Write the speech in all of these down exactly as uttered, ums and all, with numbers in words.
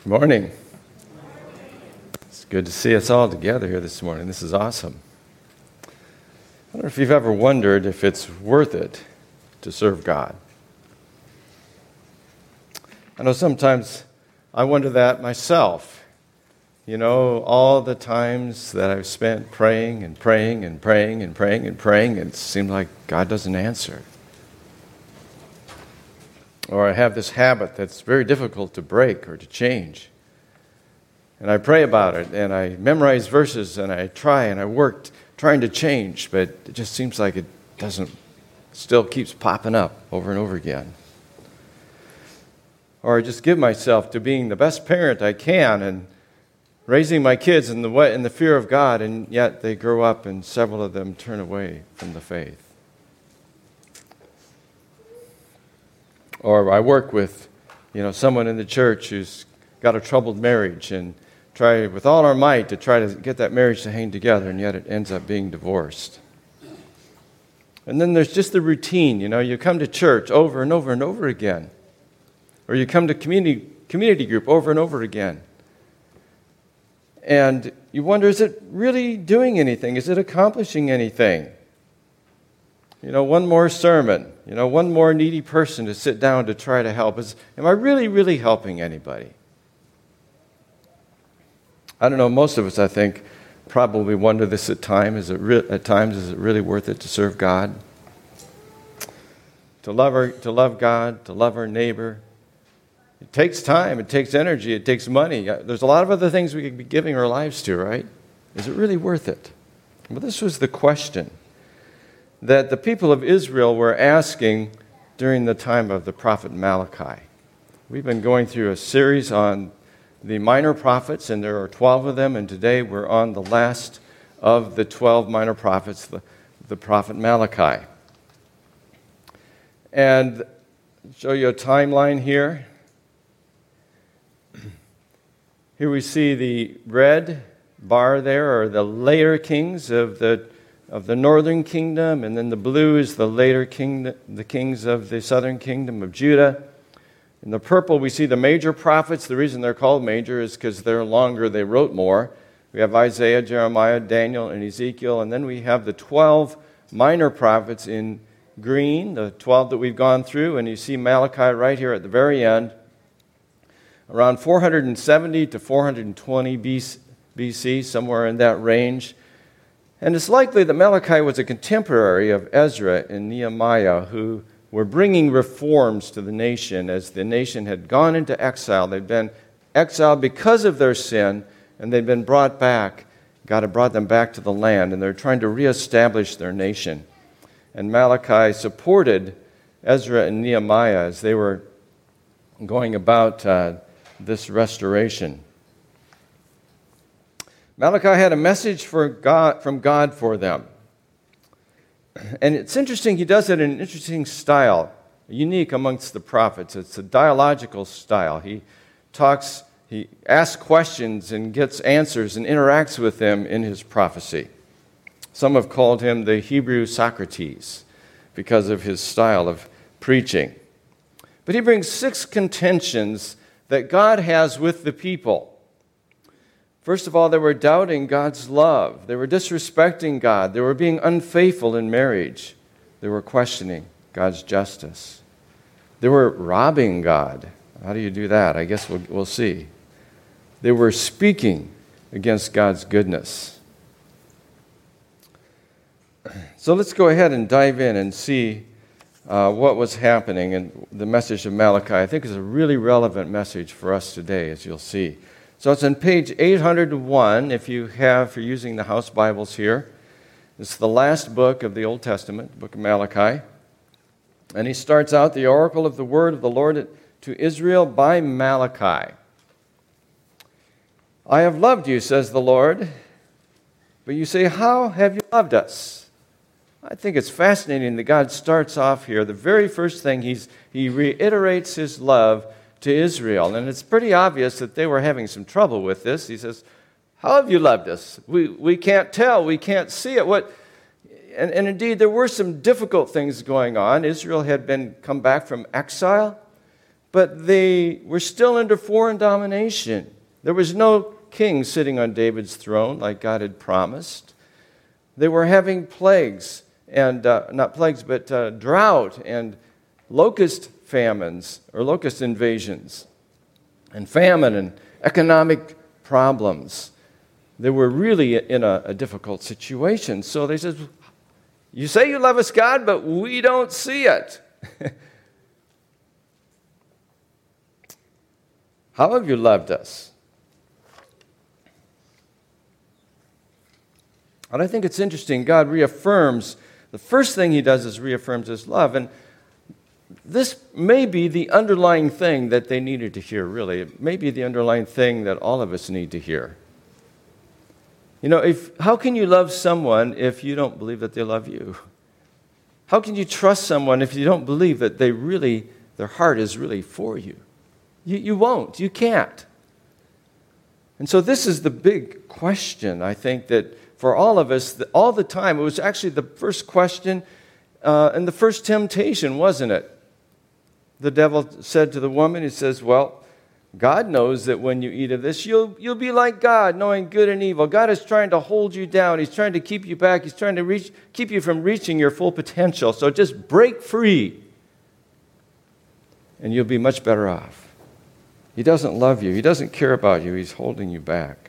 Good morning. It's good to see us all together here this morning. This is awesome. I wonder if you've ever wondered if it's worth it to serve God. I know sometimes I wonder that myself. You know, all the times that I've spent praying and praying and praying and praying and praying, and it seemed like God doesn't answer. Or I have this habit that's very difficult to break or to change. And I pray about it, and I memorize verses, and I try, and I work trying to change, but it just seems like it doesn't, still keeps popping up over and over again. Or I just give myself to being the best parent I can and raising my kids in the way, in the fear of God, and yet they grow up, and several of them turn away from the faith. Or I work with, you know, someone in the church who's got a troubled marriage and try with all our might to try to get that marriage to hang together, and yet it ends up being divorced. And then there's just the routine, you know, you come to church over and over and over again. Or you come to community community group over and over again. And you wonder, is it really doing anything? Is it accomplishing anything? You know, one more sermon, you know, one more needy person to sit down to try to help. Is, am I really, really helping anybody? I don't know, most of us, I think, probably wonder this at times. Is it re- at times, is it really worth it to serve God? To love our, to love God, to love our neighbor. It takes time, it takes energy, it takes money. There's a lot of other things we could be giving our lives to, right? Is it really worth it? Well, this was the question that the people of Israel were asking during the time of the prophet Malachi. We've been going through a series on the minor prophets, and there are twelve of them, and today we're on the last of the twelve minor prophets, the, the prophet Malachi. And I'll show you a timeline here. Here we see the red bar there are the later kings of the of the northern kingdom, and then the blue is the later king, the kings of the southern kingdom of Judah. In the purple, we see the major prophets. The reason they're called major is because they're longer, they wrote more. We have Isaiah, Jeremiah, Daniel, and Ezekiel, and then we have the twelve minor prophets in green, the twelve that we've gone through, and you see Malachi right here at the very end, around four hundred seventy to four hundred twenty B C, somewhere in that range. And it's likely that Malachi was a contemporary of Ezra and Nehemiah, who were bringing reforms to the nation as the nation had gone into exile. They'd been exiled because of their sin, and they'd been brought back. God had brought them back to the land, and they're trying to reestablish their nation. And Malachi supported Ezra and Nehemiah as they were going about uh, this restoration. Malachi had a message for God, from God for them. And it's interesting, he does it in an interesting style, unique amongst the prophets. It's a dialogical style. He talks, he asks questions and gets answers and interacts with them in his prophecy. Some have called him the Hebrew Socrates because of his style of preaching. But he brings six contentions that God has with the people. First of all, they were doubting God's love. They were disrespecting God. They were being unfaithful in marriage. They were questioning God's justice. They were robbing God. How do you do that? I guess we'll, we'll see. They were speaking against God's goodness. So let's go ahead and dive in and see uh, what was happening. And the message of Malachi, I think, is a really relevant message for us today, as you'll see. So it's on page eight hundred one, if you have, if you're using the house Bibles here. It's the last book of the Old Testament, the book of Malachi. And he starts out, the oracle of the word of the Lord to Israel by Malachi. I have loved you, says the Lord. But you say, how have you loved us? I think it's fascinating that God starts off here. The very first thing, he's, he reiterates his love to Israel. And it's pretty obvious that they were having some trouble with this. He says, how have you loved us? We we can't tell. We can't see it. What? And, and indeed, there were some difficult things going on. Israel had been come back from exile, but they were still under foreign domination. There was no king sitting on David's throne like God had promised. They were having plagues, and uh, not plagues, but uh, drought and locust famines or locust invasions and famine and economic problems. They were really in a, a difficult situation. So they said, you say you love us, God, but we don't see it. How have you loved us? And I think it's interesting. God reaffirms, the first thing he does is reaffirms his love. And this may be the underlying thing that they needed to hear, really. It may be the underlying thing that all of us need to hear. You know, if how can you love someone if you don't believe that they love you? How can you trust someone if you don't believe that they really, their heart is really for you? You, you won't. You can't. And so this is the big question, I think, that for all of us, all the time, it was actually the first question uh, and the first temptation, wasn't it? The devil said to the woman, he says, well, God knows that when you eat of this, you'll, you'll be like God, knowing good and evil. God is trying to hold you down. He's trying to keep you back. He's trying to reach, keep you from reaching your full potential. So just break free, and you'll be much better off. He doesn't love you. He doesn't care about you. He's holding you back.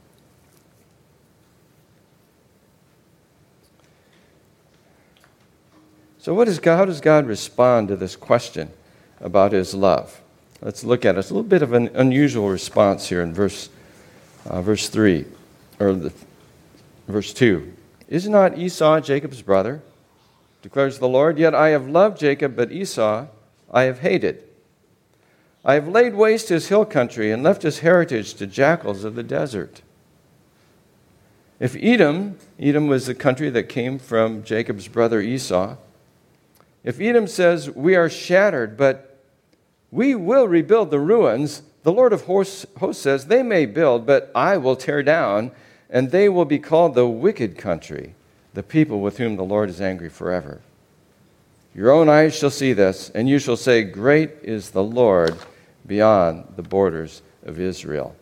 So what is God, how does God respond to this question about his love? Let's look at it. It's a little bit of an unusual response here in verse uh, verse three, or the, verse two. Is not Esau Jacob's brother? Declares the Lord. Yet I have loved Jacob, but Esau I have hated. I have laid waste his hill country and left his heritage to jackals of the desert. If Edom, Edom was the country that came from Jacob's brother Esau. If Edom says, we are shattered, but we will rebuild the ruins, the Lord of hosts says, they may build, but I will tear down, and they will be called the wicked country, the people with whom the Lord is angry forever. Your own eyes shall see this, and you shall say, great is the Lord beyond the borders of Israel.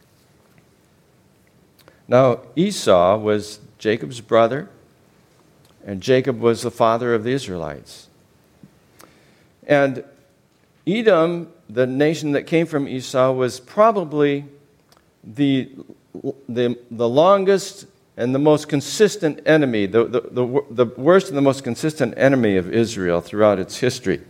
Now, Esau was Jacob's brother, and Jacob was the father of the Israelites. And Edom, the nation that came from Esau, was probably the, the, the longest and the most consistent enemy, the, the, the, the worst and the most consistent enemy of Israel throughout its history.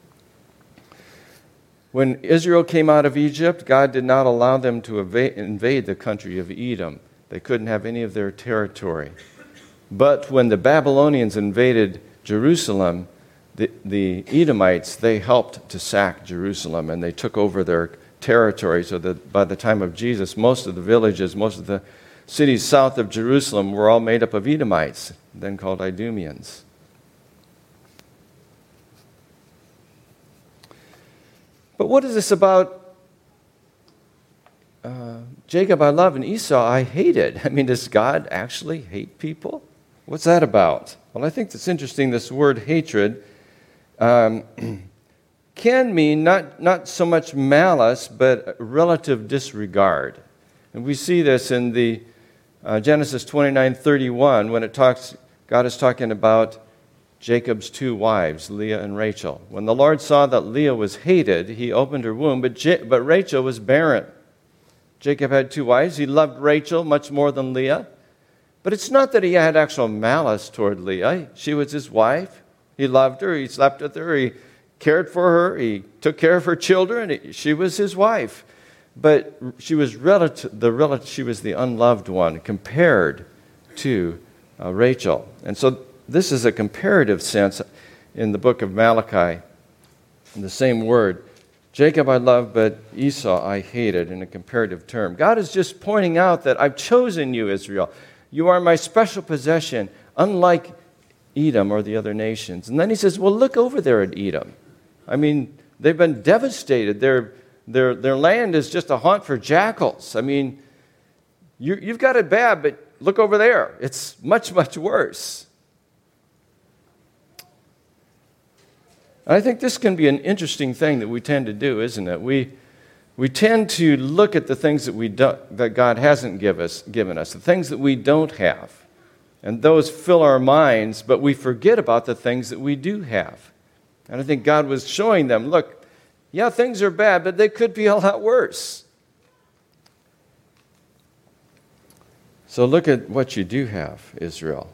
When Israel came out of Egypt, God did not allow them to invade the country of Edom. They couldn't have any of their territory. But when the Babylonians invaded Jerusalem, the, the Edomites, they helped to sack Jerusalem, and they took over their territory, so that by the time of Jesus, most of the villages, most of the cities south of Jerusalem were all made up of Edomites, then called Idumeans. But what is this about uh, Jacob I love and Esau I hated? I mean, does God actually hate people? What's that about? Well, I think it's interesting, this word hatred um, can mean not, not so much malice, but relative disregard. And we see this in the uh, Genesis twenty-nine thirty-one, when it talks, God is talking about Jacob's two wives, Leah and Rachel. When the Lord saw that Leah was hated, he opened her womb, but, J- but Rachel was barren. Jacob had two wives. He loved Rachel much more than Leah. But it's not that he had actual malice toward Leah. She was his wife. He loved her. He slept with her. He cared for her. He took care of her children. She was his wife. But she was relative, the relative, she was the unloved one compared to uh, Rachel. And so this is a comparative sense in the book of Malachi, in the same word. Jacob I loved, but Esau I hated, in a comparative term. God is just pointing out that I've chosen you, Israel. You are my special possession, unlike Edom or the other nations. And then he says, well, look over there at Edom. I mean, they've been devastated. Their, their, their land is just a haunt for jackals. I mean, you, you've got it bad, but look over there. It's much, much worse. I think this can be an interesting thing that we tend to do, isn't it? We, we tend to look at the things that, we do, that God hasn't give us, given us, the things that we don't have. And those fill our minds, but we forget about the things that we do have. And I think God was showing them, look, yeah, things are bad, but they could be a lot worse. So look at what you do have, Israel.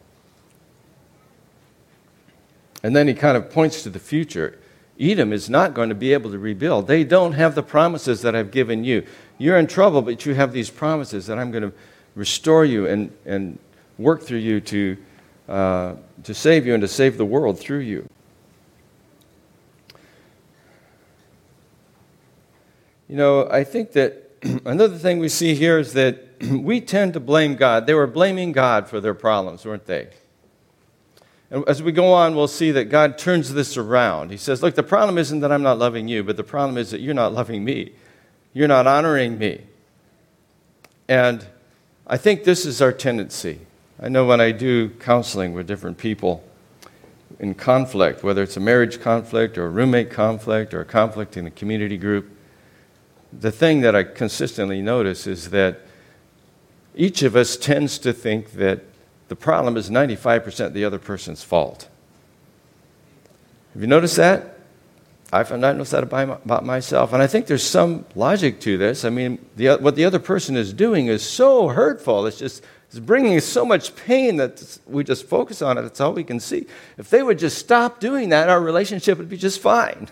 And then he kind of points to the future. Edom is not going to be able to rebuild. They don't have the promises that I've given you. You're in trouble, but you have these promises that I'm going to restore you and, and work through you to, uh, to save you and to save the world through you. You know, I think that another thing we see here is that we tend to blame God. They were blaming God for their problems, weren't they? And as we go on, we'll see that God turns this around. He says, look, the problem isn't that I'm not loving you, but the problem is that you're not loving me. You're not honoring me. And I think this is our tendency. I know when I do counseling with different people in conflict, whether it's a marriage conflict or a roommate conflict or a conflict in a community group, the thing that I consistently notice is that each of us tends to think that the problem is ninety-five percent the other person's fault. Have you noticed that? I've noticed that about myself. And I think there's some logic to this. I mean, the, what the other person is doing is so hurtful. It's just it's bringing us so much pain that we just focus on it. That's all we can see. If they would just stop doing that, our relationship would be just fine.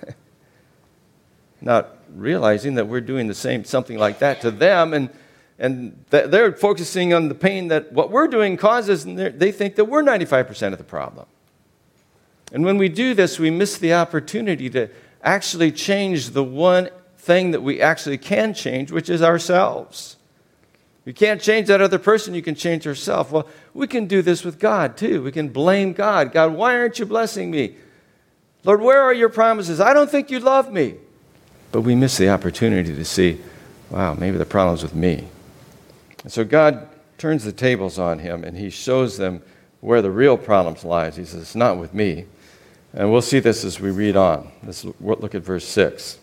Not realizing that we're doing the same, something like that to them, and And they're focusing on the pain that what we're doing causes, and they think that we're ninety-five percent of the problem. And when we do this, we miss the opportunity to actually change the one thing that we actually can change, which is ourselves. You can't change that other person, you can change yourself. Well, we can do this with God, too. We can blame God. God, why aren't you blessing me? Lord, where are your promises? I don't think you love me. But we miss the opportunity to see, wow, maybe the problem's with me. And so God turns the tables on him, and he shows them where the real problems lies. He says, it's not with me. And we'll see this as we read on. Let's look at verse six.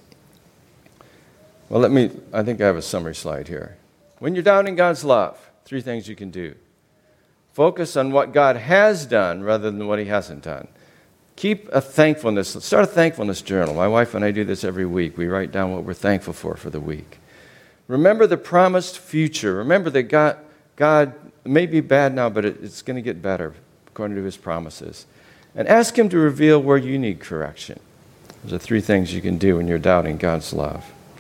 Well, let me, I think I have a summary slide here. When you're doubting God's love, three things you can do. Focus on what God has done rather than what he hasn't done. Keep a thankfulness, start a thankfulness journal. My wife and I do this every week. We write down what we're thankful for for the week. Remember the promised future. Remember that God, God may be bad now, but it, it's going to get better according to his promises. And ask him to reveal where you need correction. Those are three things you can do when you're doubting God's love.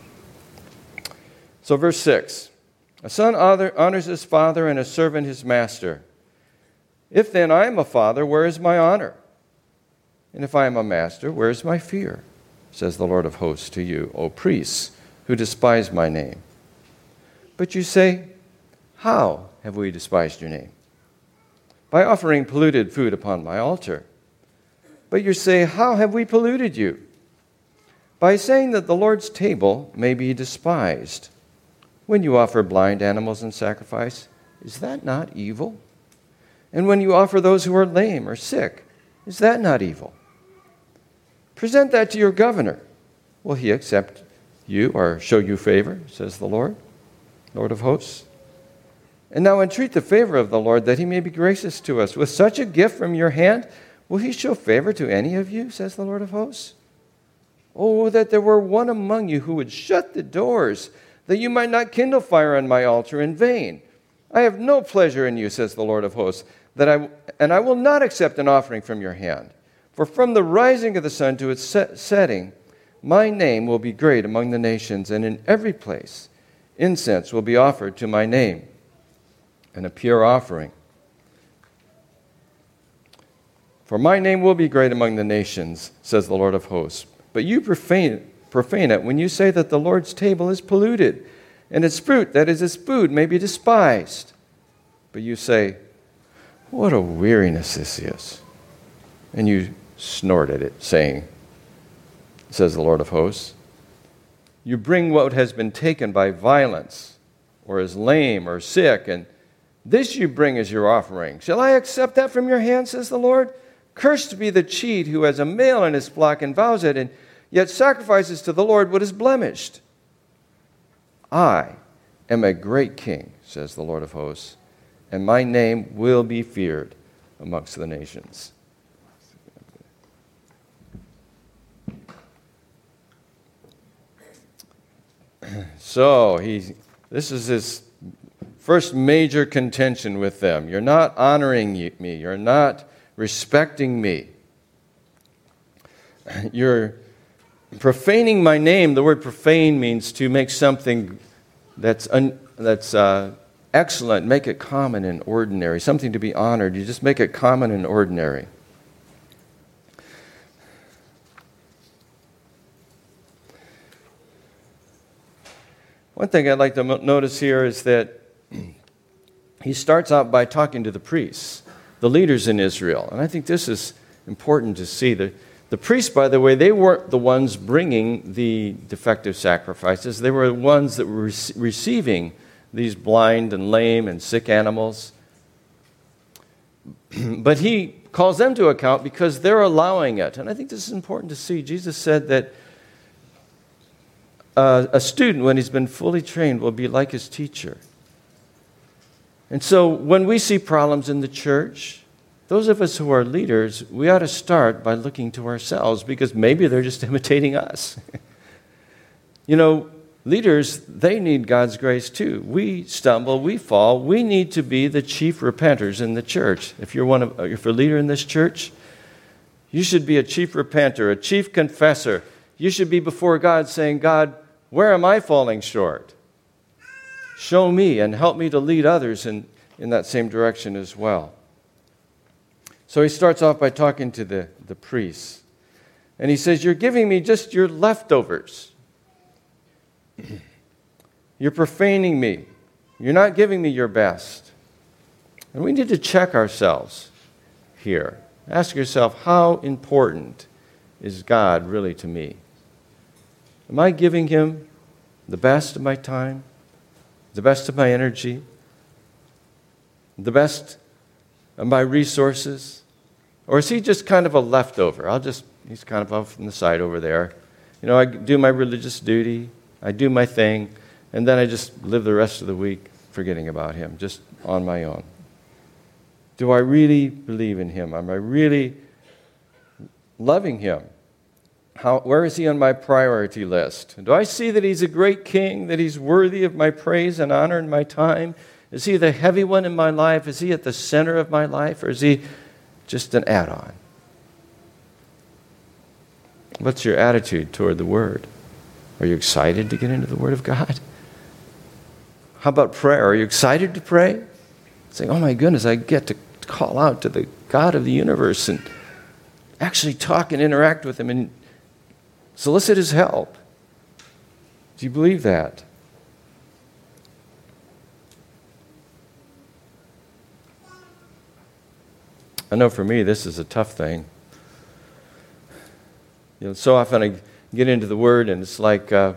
So verse six. A son honors his father and a servant his master. If then I am a father, where is my honor? And if I am a master, where is my fear? Says the Lord of hosts to you, O priests, who despise my name. But you say, how have we despised your name? By offering polluted food upon my altar. But you say, how have we polluted you? By saying that the Lord's table may be despised. When you offer blind animals in sacrifice, is that not evil? And when you offer those who are lame or sick, is that not evil? Present that to your governor. Will he accept you or show you favor, says the Lord, Lord of hosts? And now entreat the favor of the Lord, that he may be gracious to us. With such a gift from your hand, will he show favor to any of you, says the Lord of hosts? Oh, that there were one among you who would shut the doors, that you might not kindle fire on my altar in vain. I have no pleasure in you, says the Lord of hosts, that I, and I will not accept an offering from your hand. For from the rising of the sun to its set, setting, my name will be great among the nations, and in every place incense will be offered to my name, and a pure offering. For my name will be great among the nations, says the Lord of hosts. But you profane, profane it when you say that the Lord's table is polluted, and its fruit, that is its food, may be despised. But you say, what a weariness this is. And you snort at it, saying, says the Lord of hosts, you bring what has been taken by violence, or is lame or sick, and this you bring as your offering. Shall I accept that from your hand, says the Lord? Cursed be the cheat who has a male in his flock and vows it, and yet sacrifices to the Lord what is blemished. I am a great king, says the Lord of hosts, and my name will be feared amongst the nations. So he, this is his first major contention with them. You're not honoring me. You're not respecting me. You're profaning my name. The word profane means to make something that's un, that's uh, excellent, make it common and ordinary, something to be honored. You just make it common and ordinary. One thing I'd like to notice here is that he starts out by talking to the priests, the leaders in Israel. And I think this is important to see. The, the priests, by the way, they weren't the ones bringing the defective sacrifices. They were the ones that were re- receiving these blind and lame and sick animals. But he calls them to account because they're allowing it. And I think this is important to see. Jesus said that Uh, a student, when he's been fully trained, will be like his teacher. And so when we see problems in the church, those of us who are leaders, we ought to start by looking to ourselves, because maybe they're just imitating us. You know, leaders, they need God's grace too. We stumble, we fall. We need to be the chief repenters in the church. If you're one of, if you're a leader in this church, you should be a chief repenter, a chief confessor. You should be before God saying, God, where am I falling short? Show me and help me to lead others in, in that same direction as well. So he starts off by talking to the, the priests. And he says, you're giving me just your leftovers. You're profaning me. You're not giving me your best. And we need to check ourselves here. Ask yourself, how important is God really to me? Am I giving him the best of my time, the best of my energy, the best of my resources? Or is he just kind of a leftover? I'll just, he's kind of off on the side over there. You know, I do my religious duty, I do my thing, and then I just live the rest of the week forgetting about him, just on my own. Do I really believe in him? Am I really loving him? How, where is he on my priority list? Do I see that he's a great king, that he's worthy of my praise and honor in my time? Is he the heavy one in my life? Is he at the center of my life? Or is he just an add-on? What's your attitude toward the Word? Are you excited to get into the Word of God? How about prayer? Are you excited to pray? Saying, oh my goodness, I get to call out to the God of the universe and actually talk and interact with him and solicit his help. Do you believe that? I know for me this is a tough thing. You know, so often I get into the Word and it's like, uh,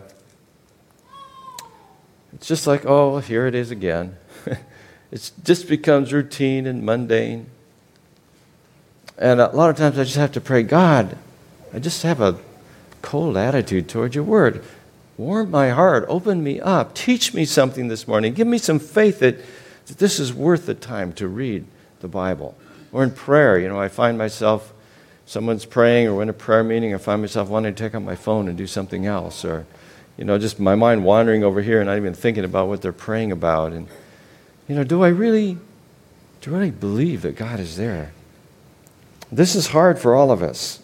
it's just like, oh, here it is again. It just becomes routine and mundane. And a lot of times I just have to pray, God, I just have a cold attitude toward your Word. Warm my heart, open me up, teach me something this morning. Give me some faith that, that this is worth the time to read the Bible. Or in prayer, you know, I find myself, someone's praying, or in a prayer meeting, I find myself wanting to take out my phone and do something else. Or, you know, just my mind wandering over here and not even thinking about what they're praying about. And, you know, do I really, do I really believe that God is there? This is hard for all of us.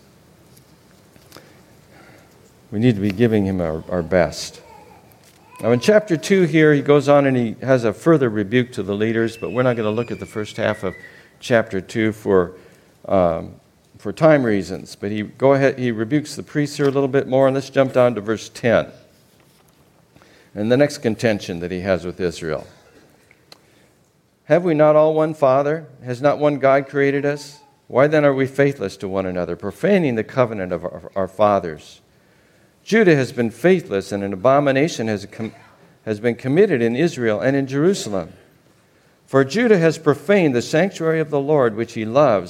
We need to be giving him our, our best. Now in chapter two here, he goes on and he has a further rebuke to the leaders, but we're not going to look at the first half of chapter two for um, for time reasons. But he go ahead, he rebukes the priests here a little bit more, and let's jump down to verse ten. And the next contention that he has with Israel. Have we not all one Father? Has not one God created us? Why then are we faithless to one another, profaning the covenant of our, our fathers? Judah has been faithless, and an abomination has, com- has been committed in Israel and in Jerusalem. For Judah has profaned the sanctuary of the Lord, which he loves,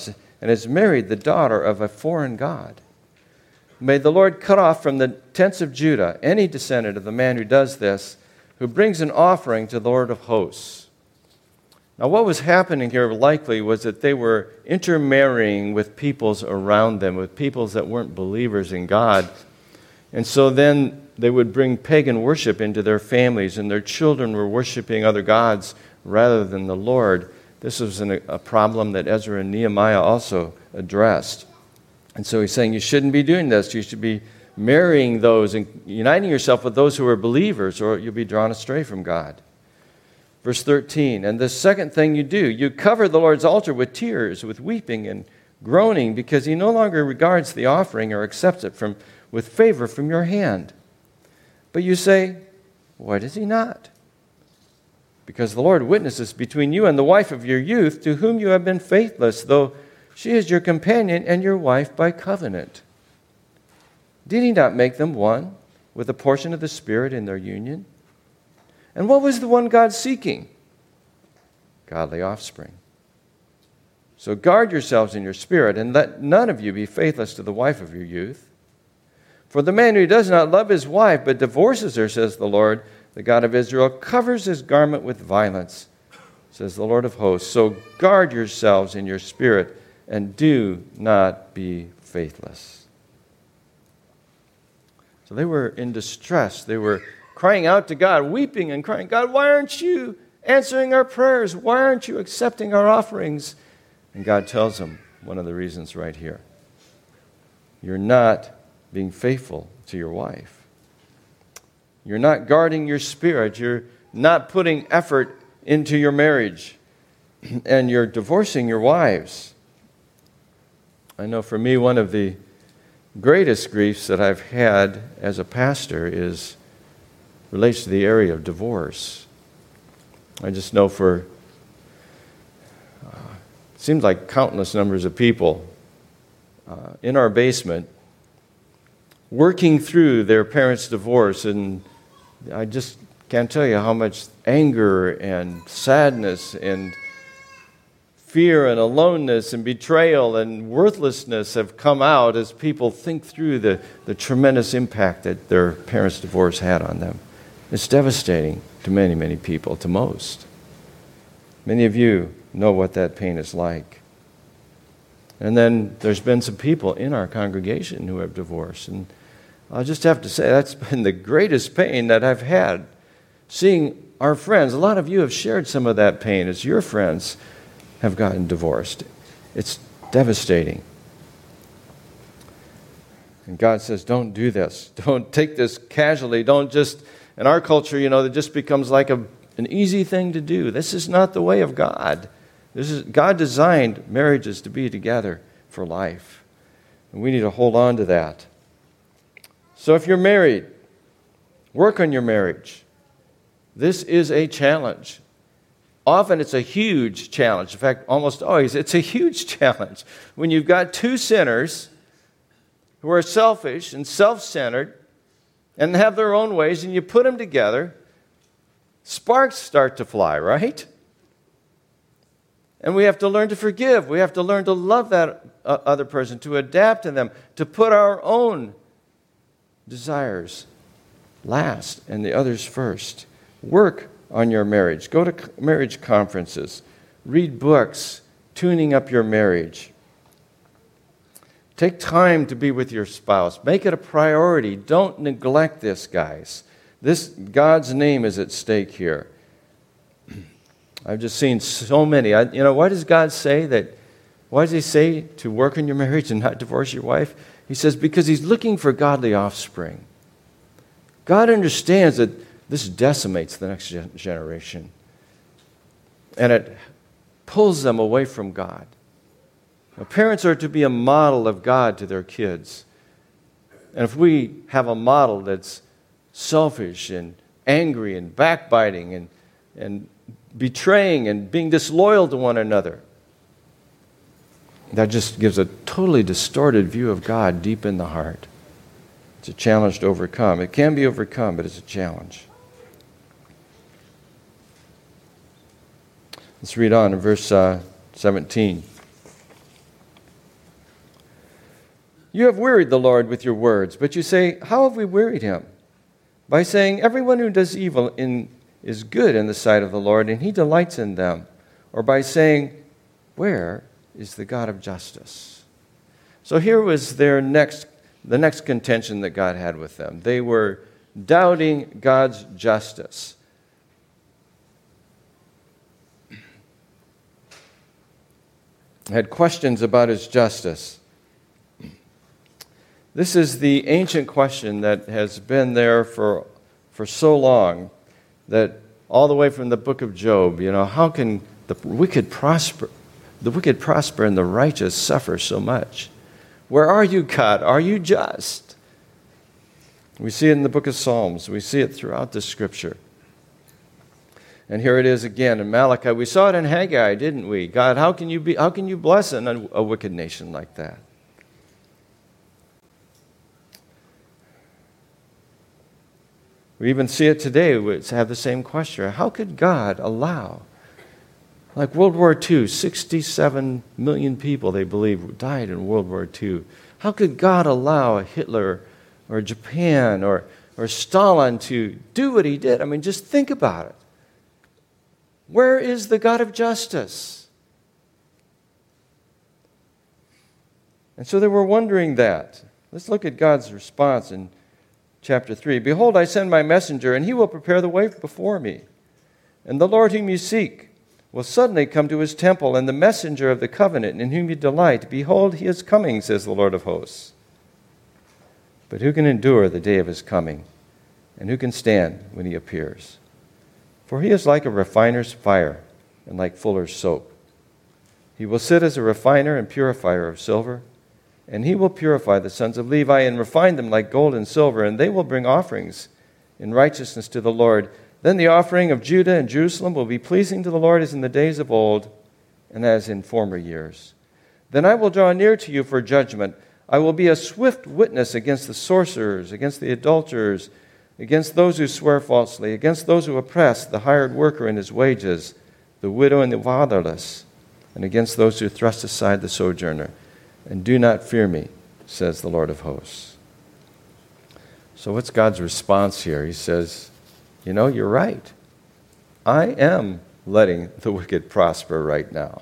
and has married the daughter of a foreign god. May the Lord cut off from the tents of Judah any descendant of the man who does this, who brings an offering to the Lord of hosts. Now, what was happening here likely was that they were intermarrying with peoples around them, with peoples that weren't believers in God. And so then they would bring pagan worship into their families, and their children were worshiping other gods rather than the Lord. This was an, a problem that Ezra and Nehemiah also addressed. And so he's saying you shouldn't be doing this. You should be marrying those and uniting yourself with those who are believers, or you'll be drawn astray from God. Verse thirteen, and the second thing you do, you cover the Lord's altar with tears, with weeping and groaning, because he no longer regards the offering or accepts it from with favor from your hand. But you say, why does he not? Because the Lord witnesses between you and the wife of your youth, to whom you have been faithless, though she is your companion and your wife by covenant. Did he not make them one with a portion of the Spirit in their union? And what was the one God seeking? Godly offspring. So guard yourselves in your spirit, and let none of you be faithless to the wife of your youth. For the man who does not love his wife, but divorces her, says the Lord, the God of Israel, covers his garment with violence, says the Lord of hosts. So guard yourselves in your spirit, and do not be faithless. So they were in distress. They were crying out to God, weeping and crying, God, why aren't you answering our prayers? Why aren't you accepting our offerings? And God tells them one of the reasons right here. You're not being faithful to your wife. You're not guarding your spirit. You're not putting effort into your marriage. And you're divorcing your wives. I know for me, one of the greatest griefs that I've had as a pastor is relates to the area of divorce. I just know for uh, it seems like countless numbers of people uh, in our basement working through their parents' divorce, and I just can't tell you how much anger and sadness and fear and aloneness and betrayal and worthlessness have come out as people think through the, the tremendous impact that their parents' divorce had on them. It's devastating to many, many people, to most. Many of you know what that pain is like. And then there's been some people in our congregation who have divorced. And I'll just have to say that's been the greatest pain that I've had. Seeing our friends, a lot of you have shared some of that pain as your friends have gotten divorced. It's devastating. And God says, don't do this. Don't take this casually. Don't just, in our culture, you know, it just becomes like a, an easy thing to do. This is not the way of God. This is God designed marriages to be together for life. And we need to hold on to that. So if you're married, work on your marriage. This is a challenge. Often it's a huge challenge. In fact, almost always it's a huge challenge. When you've got two sinners who are selfish and self-centered and have their own ways, and you put them together, sparks start to fly, right? And we have to learn to forgive. We have to learn to love that uh, other person, to adapt to them, to put our own desires last and the others first. Work on your marriage. Go to marriage conferences. Read books, tuning up your marriage. Take time to be with your spouse. Make it a priority. Don't neglect this, guys. This God's name is at stake here. I've just seen so many. I, you know, why does God say that? Why does he say to work on your marriage and not divorce your wife? He says because he's looking for godly offspring. God understands that this decimates the next generation. And it pulls them away from God. Now, parents are to be a model of God to their kids. And if we have a model that's selfish and angry and backbiting and, and betraying and being disloyal to one another, that just gives a totally distorted view of God deep in the heart. It's a challenge to overcome. It can be overcome, but it's a challenge. Let's read on in verse uh, seventeen. You have wearied the Lord with your words, but you say, how have we wearied him? By saying, everyone who does evil in, is good in the sight of the Lord, and he delights in them. Or by saying, where is the God of justice? So here was their next, the next contention that God had with them. They were doubting God's justice. Had questions about his justice. This is the ancient question that has been there for, for so long, that all the way from the book of Job, you know, how can the wicked prosper, the wicked prosper and the righteous suffer so much? Where are you, God? Are you just? We see it in the book of Psalms. We see it throughout the Scripture. And here it is again in Malachi. We saw it in Haggai, didn't we? God, how can you be? How can you bless a, a wicked nation like that? We even see it today. We have the same question. How could God allow, like World War Two, sixty-seven million people, they believe, died in World War Two. How could God allow a Hitler or Japan or, or Stalin to do what he did? I mean, just think about it. Where is the God of justice? And so they were wondering that. Let's look at God's response in chapter three. Behold, I send my messenger, and he will prepare the way before me. And the Lord whom you seek will suddenly come to his temple, and the messenger of the covenant in whom you delight. Behold, he is coming, says the Lord of hosts. But who can endure the day of his coming? And who can stand when he appears? For he is like a refiner's fire and like fuller's soap. He will sit as a refiner and purifier of silver, and he will purify the sons of Levi and refine them like gold and silver, and they will bring offerings in righteousness to the Lord. Then the offering of Judah and Jerusalem will be pleasing to the Lord as in the days of old and as in former years. Then I will draw near to you for judgment. I will be a swift witness against the sorcerers, against the adulterers, against those who swear falsely, against those who oppress the hired worker in his wages, the widow and the fatherless, and against those who thrust aside the sojourner. And do not fear me, says the Lord of hosts. So what's God's response here? He says, you know, you're right. I am letting the wicked prosper right now.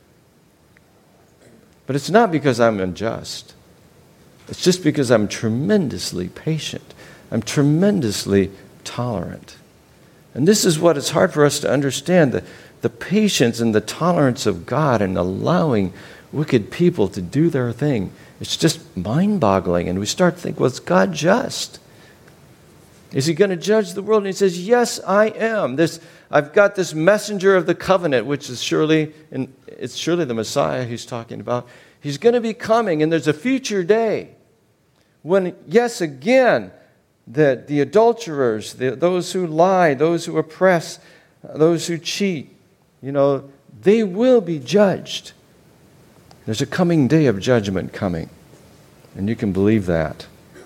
But it's not because I'm unjust. It's just because I'm tremendously patient. I'm tremendously tolerant. And this is what it's hard for us to understand, the, the patience and the tolerance of God in allowing wicked people to do their thing. It's just mind-boggling. And we start to think, well, is God just? Is he going to judge the world? And he says, yes, I am. This, I've got this messenger of the covenant, which is surely, and it's surely the Messiah he's talking about. He's going to be coming, and there's a future day when, yes, again, that the adulterers, the, those who lie, those who oppress, those who cheat, you know, they will be judged. There's a coming day of judgment coming, and you can believe that.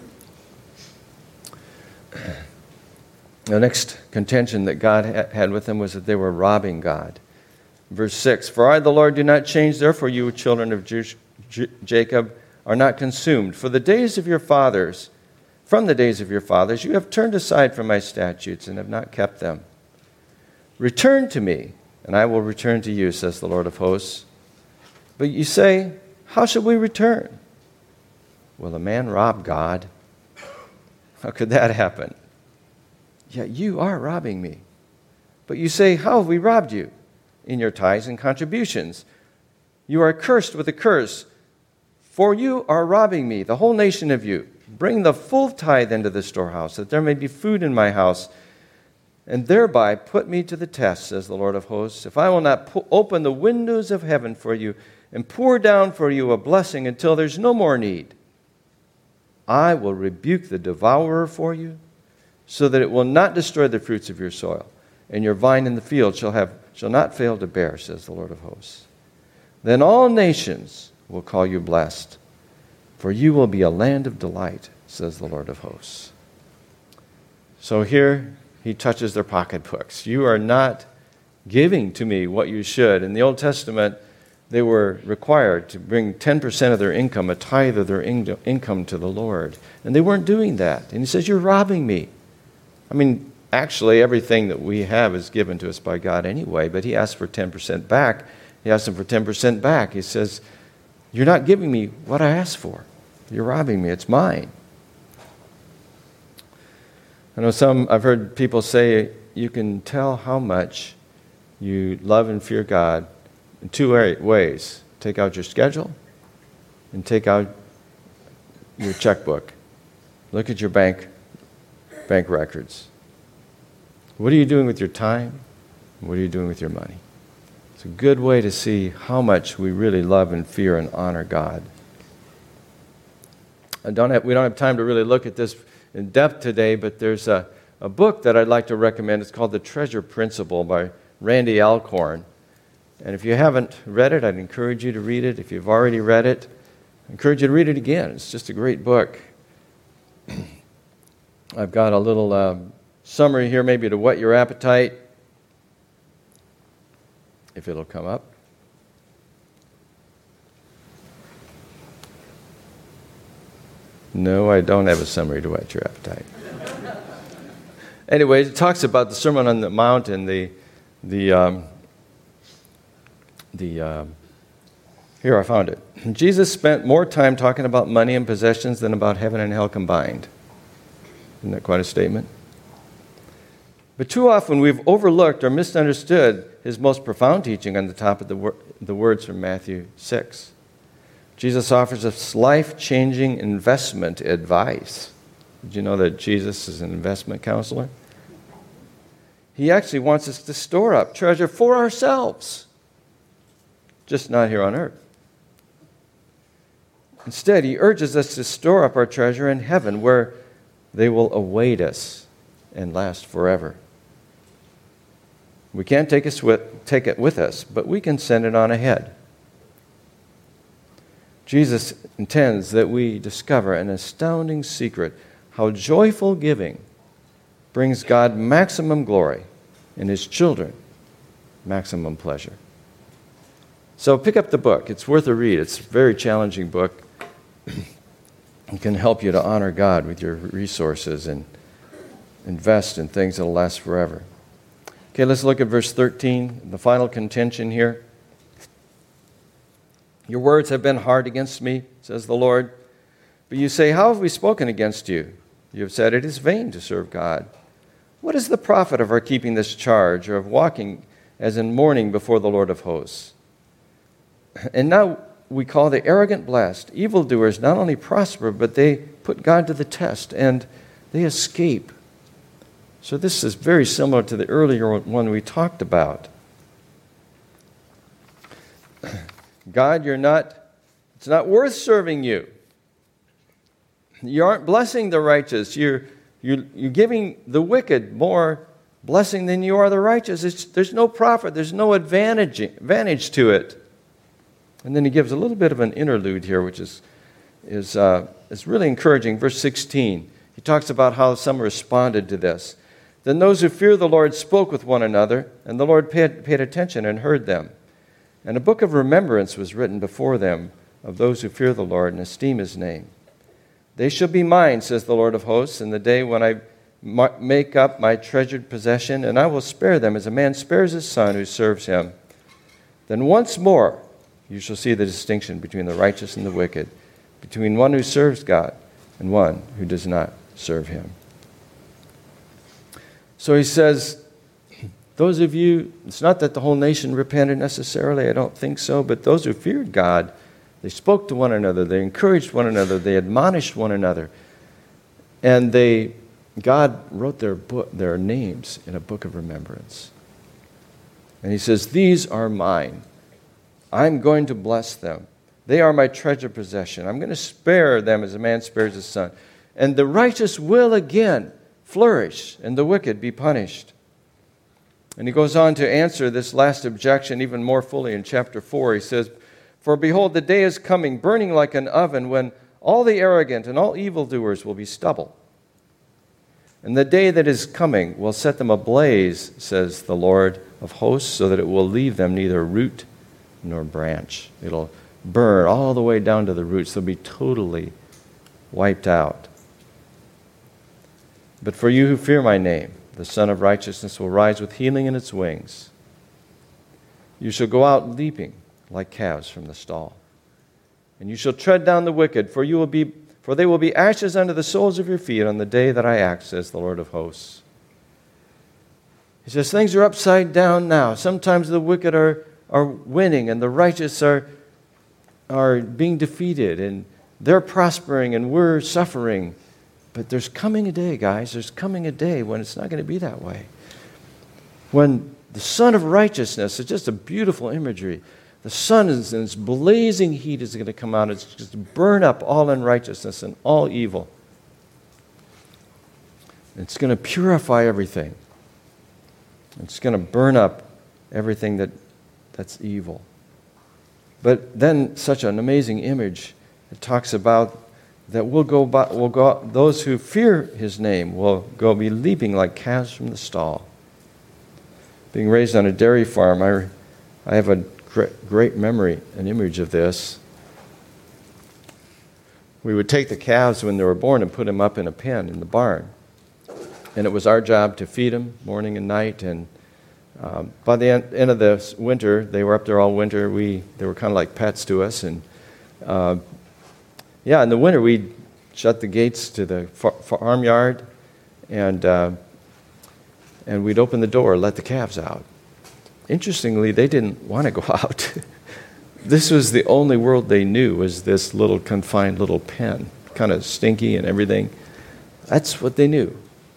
The next contention that God had with them was that they were robbing God. Verse six, for I, the Lord, do not change, therefore you, children of Jacob, are not consumed. For the days of your fathers, from the days of your fathers, you have turned aside from my statutes and have not kept them. Return to me, and I will return to you, says the Lord of hosts. But you say, how shall we return? Will a man rob God? How could that happen? Yet you are robbing me. But you say, how have we robbed you? In your tithes and contributions. You are cursed with a curse, for you are robbing me, the whole nation of you. Bring the full tithe into the storehouse, that there may be food in my house, and thereby put me to the test, says the Lord of hosts, if I will not po- open the windows of heaven for you and pour down for you a blessing until there's no more need. I will rebuke the devourer for you, so that it will not destroy the fruits of your soil, and your vine in the field shall have shall not fail to bear, says the Lord of hosts. Then all nations will call you blessed, for you will be a land of delight, says the Lord of hosts. So here he touches their pocketbooks. You are not giving to me what you should. In the Old Testament, they were required to bring ten percent of their income, a tithe of their in- income to the Lord. And they weren't doing that. And he says, you're robbing me. I mean, actually, everything that we have is given to us by God anyway, but he asked for ten percent back. He asked them for ten percent back. He says, you're not giving me what I asked for. You're robbing me. It's mine. I know some, I've heard people say, you can tell how much you love and fear God in two ways. Take out your schedule and take out your checkbook. Look at your bank bank records. What are you doing with your time? What are you doing with your money? It's a good way to see how much we really love and fear and honor God. I don't have, we don't have time to really look at this in depth today, but there's a, a book that I'd like to recommend. It's called The Treasure Principle by Randy Alcorn. And if you haven't read it, I'd encourage you to read it. If you've already read it, I encourage you to read it again. It's just a great book. I've got a little uh, summary here maybe to whet your appetite, if it'll come up. No, I don't have a summary to whet your appetite. Anyway, it talks about the Sermon on the Mount and the the um, the uh, here I found it. Jesus spent more time talking about money and possessions than about heaven and hell combined. Isn't that quite a statement? But too often we've overlooked or misunderstood his most profound teaching on the top of the, wor- the words from Matthew six. Jesus offers us life-changing investment advice. Did you know that Jesus is an investment counselor? He actually wants us to store up treasure for ourselves, just not here on earth. Instead, he urges us to store up our treasure in heaven, where they will await us and last forever. We can't take, us with, take it with us, but we can send it on ahead. Jesus intends that we discover an astounding secret, how joyful giving brings God maximum glory and his children maximum pleasure. So pick up the book. It's worth a read. It's a very challenging book. It can help you to honor God with your resources and invest in things that will last forever. Okay, let's look at verse thirteen, the final contention here. Your words have been hard against me, says the Lord. But you say, how have we spoken against you? You have said, it is vain to serve God. What is the profit of our keeping this charge, or of walking as in mourning before the Lord of hosts? And now we call the arrogant blessed. Evildoers not only prosper, but they put God to the test, and they escape. So this is very similar to the earlier one we talked about. God, you're not, it's not worth serving you. You aren't blessing the righteous. You're, you're, you're giving the wicked more blessing than you are the righteous. It's, there's no profit. There's no advantage, advantage to it. And then he gives a little bit of an interlude here, which is, is, uh, is really encouraging. Verse sixteen, he talks about how some responded to this. Then those who fear the Lord spoke with one another, and the Lord paid, paid attention and heard them. And a book of remembrance was written before them of those who fear the Lord and esteem his name. They shall be mine, says the Lord of hosts, in the day when I make up my treasured possession, and I will spare them as a man spares his son who serves him. Then once more you shall see the distinction between the righteous and the wicked, between one who serves God and one who does not serve him. So he says, those of you, it's not that the whole nation repented necessarily, I don't think so, but those who feared God, they spoke to one another, they encouraged one another, they admonished one another, and they, God wrote their book, their names in a book of remembrance. And he says, these are mine. I'm going to bless them. They are my treasured possession. I'm going to spare them as a man spares his son. And the righteous will again flourish, and the wicked be punished. And he goes on to answer this last objection even more fully in chapter four. He says, for behold, the day is coming, burning like an oven, when all the arrogant and all evildoers will be stubble. And the day that is coming will set them ablaze, says the Lord of hosts, so that it will leave them neither root nor branch. It'll burn all the way down to the roots. They'll be totally wiped out. But for you who fear my name, the Son of Righteousness will rise with healing in its wings. You shall go out leaping like calves from the stall. And you shall tread down the wicked, for you will be, for they will be ashes under the soles of your feet on the day that I act, says the Lord of hosts. He says things are upside down now. Sometimes the wicked are, are winning and the righteous are, are being defeated, and they're prospering and we're suffering. But there's coming a day, guys, there's coming a day when it's not going to be that way. When the Son of Righteousness, it's just a beautiful imagery. The sun is in its blazing heat is going to come out. It's just to burn up all unrighteousness and all evil. It's going to purify everything. It's going to burn up everything that, that's evil. But then such an amazing image. It talks about that we'll go, by, we'll go. Those who fear His name will go be leaping like calves from the stall. Being raised on a dairy farm, I, I have a great, great memory, an image of this. We would take the calves when they were born and put them up in a pen in the barn. And it was our job to feed them morning and night. And um, by the end, end of the winter, they were up there all winter. We They were kind of like pets to us. And uh, yeah, in the winter, we'd shut the gates to the far- farmyard, and uh, and we'd open the door, let the calves out. Interestingly, they didn't want to go out. This was the only world they knew, was this little confined little pen, kind of stinky and everything. That's what they knew.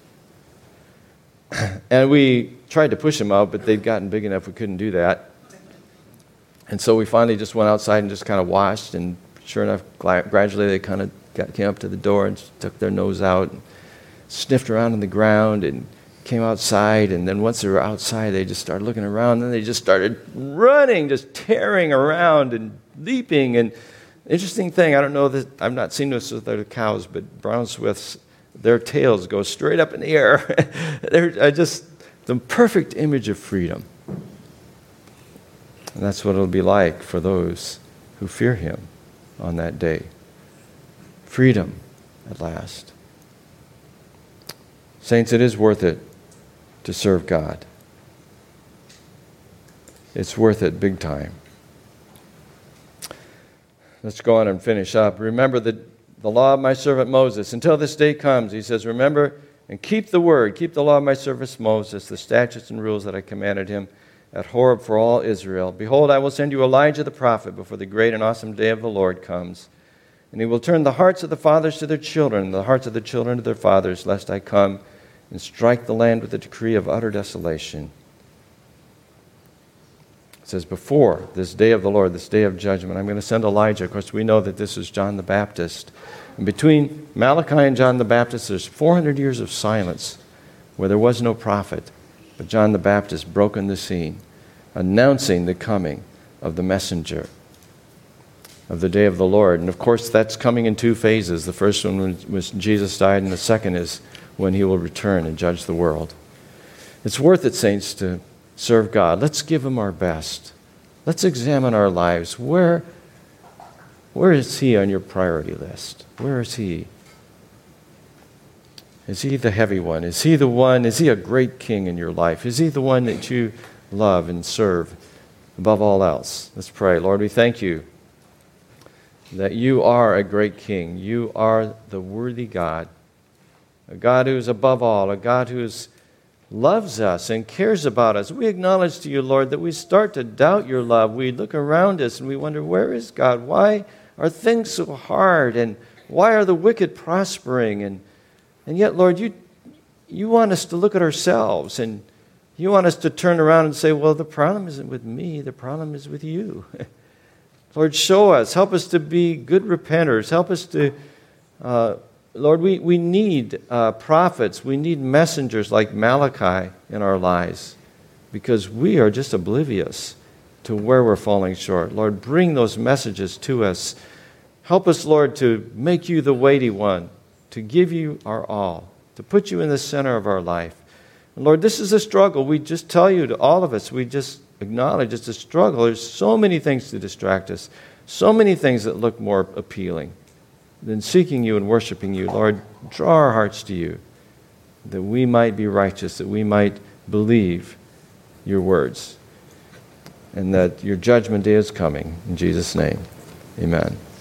And we tried to push them out, but they'd gotten big enough we couldn't do that. And so we finally just went outside and just kind of watched, and sure enough, gradually they kind of got, came up to the door and stuck their nose out and sniffed around on the ground and came outside. And then once they were outside, they just started looking around, and then they just started running, just tearing around and leaping. And interesting thing, I don't know that I've not seen this with other cows, but brown swifts, their tails go straight up in the air. They're just the perfect image of freedom. And that's what it'll be like for those who fear Him on that day. Freedom at last. Saints, it is worth it to serve God. It's worth it big time. Let's go on and finish up. Remember the, the law of my servant Moses. Until this day comes, he says, remember and keep the word, keep the law of my servant Moses, the statutes and rules that I commanded him at Horeb for all Israel. Behold, I will send you Elijah the prophet before the great and awesome day of the Lord comes. And he will turn the hearts of the fathers to their children, and the hearts of the children to their fathers, lest I come and strike the land with a decree of utter desolation. It says, before this day of the Lord, this day of judgment, I'm going to send Elijah. Of course, we know that this is John the Baptist. And between Malachi and John the Baptist, there's four hundred years of silence where there was no prophet. But John the Baptist broke on the scene, announcing the coming of the messenger of the day of the Lord. And of course, that's coming in two phases. The first one was Jesus died, and the second is when He will return and judge the world. It's worth it, saints, to serve God. Let's give Him our best. Let's examine our lives. Where, where is He on your priority list? Where is He? Is He the heavy one? Is He the one, is He a great king in your life? Is He the one that you love and serve above all else? Let's pray. Lord, we thank You that You are a great king. You are the worthy God, a God who is above all, a God who is, loves us and cares about us. We acknowledge to You, Lord, that we start to doubt Your love. We look around us and we wonder, where is God? Why are things so hard? And why are the wicked prospering? And And yet, Lord, you you want us to look at ourselves, and You want us to turn around and say, well, the problem isn't with me, the problem is with You. Lord, show us, help us to be good repenters, help us to, uh, Lord, we, we need uh, prophets, we need messengers like Malachi in our lives, because we are just oblivious to where we're falling short. Lord, bring those messages to us. Help us, Lord, to make You the weighty one, to give You our all, to put You in the center of our life. And Lord, this is a struggle. We just tell You to all of us, we just acknowledge it's a struggle. There's so many things to distract us, so many things that look more appealing than seeking you and worshiping you. Lord, draw our hearts to you, that we might be righteous, that we might believe your words, and that your judgment day is coming. In Jesus' name, amen.